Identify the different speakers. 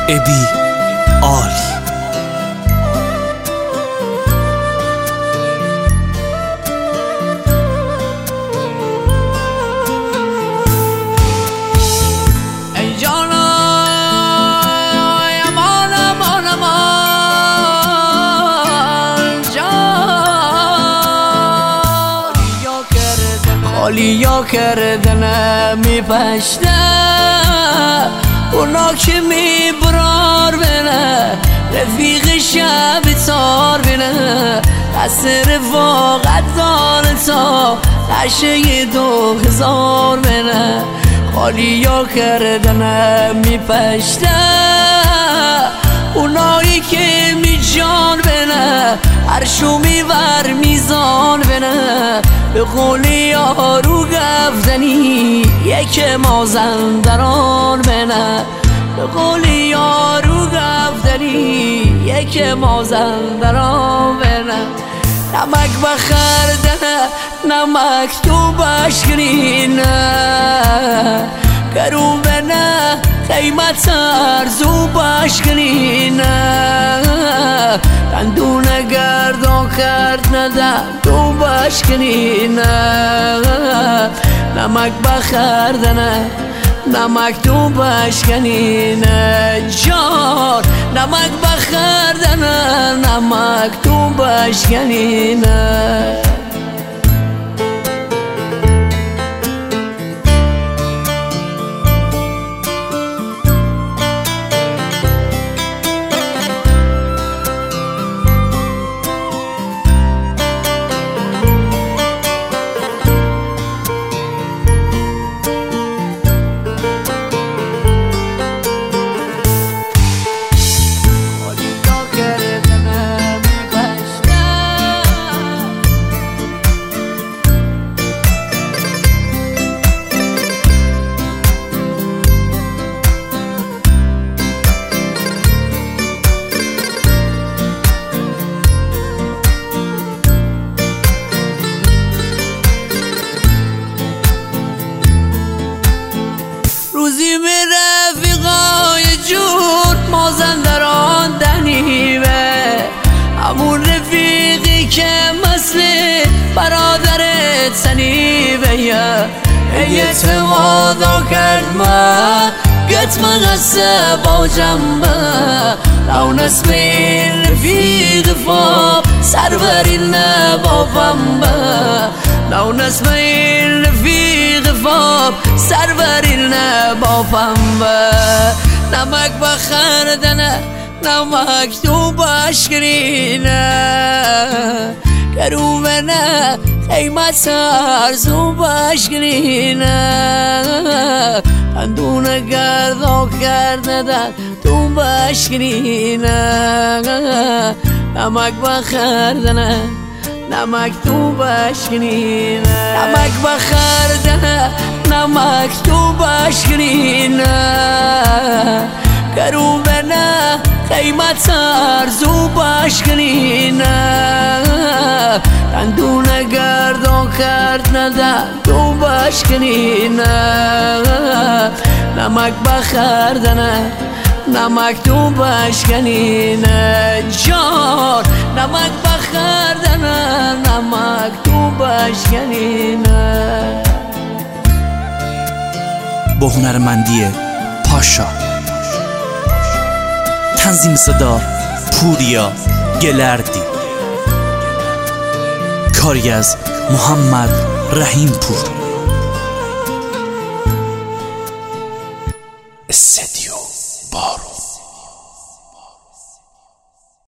Speaker 1: ابی عالی.
Speaker 2: حالیا کردنه میپشته اونا که میبرار بینه رفیق شب تار بینه دست رفاقت داره تا قشه 2000 بینه. حالیا کردنه میپشته اونایی که میجان بینه عرشو میور میزان بینه. به قول یارو گفتنی یک مازندران بینه. به قول یارو گفتنی یک مازندران بینه. نمک بخردنه نمک تو بشکنینه کرو بینه قیمت ارزو بشکنینه. دندونه گردان کرد ندم تو بشکنینه. نمک بخردنه نمک تو بشکنینه جان. نمک بخردنه نمک تو بشکنینه. روزی به رفیقای جون مازندران دنیوه همون رفیقی که مثل برادرت سنیوه. اعتمادا کرد ما قد ما غصه با جنبه لو نسم رفیق فا سرور نبافم با لو نسم رفیق فا سرور نبافم با. نمک بخردنه نمک تو بشکنینه کرو بینه قیمت ارزو بشکنینه. دندونه گردان کرد ندن تو بشکنینه. نمک بخردنه نمک تو بشکنینه. نمک بخردنه نمک تو بشکنینه کرو بینه قیمت ارزو بشکنینه. دندونه گردان کرد ندن تو بشکنینه. نمک بخردنه نمک تو بشکنینه جان. نمک بخردنه نمک تو بشکنینه.
Speaker 1: با هنرمندی پاشا، تنظیم صدا پوریا گلردی، کاری از محمد رحیم پور.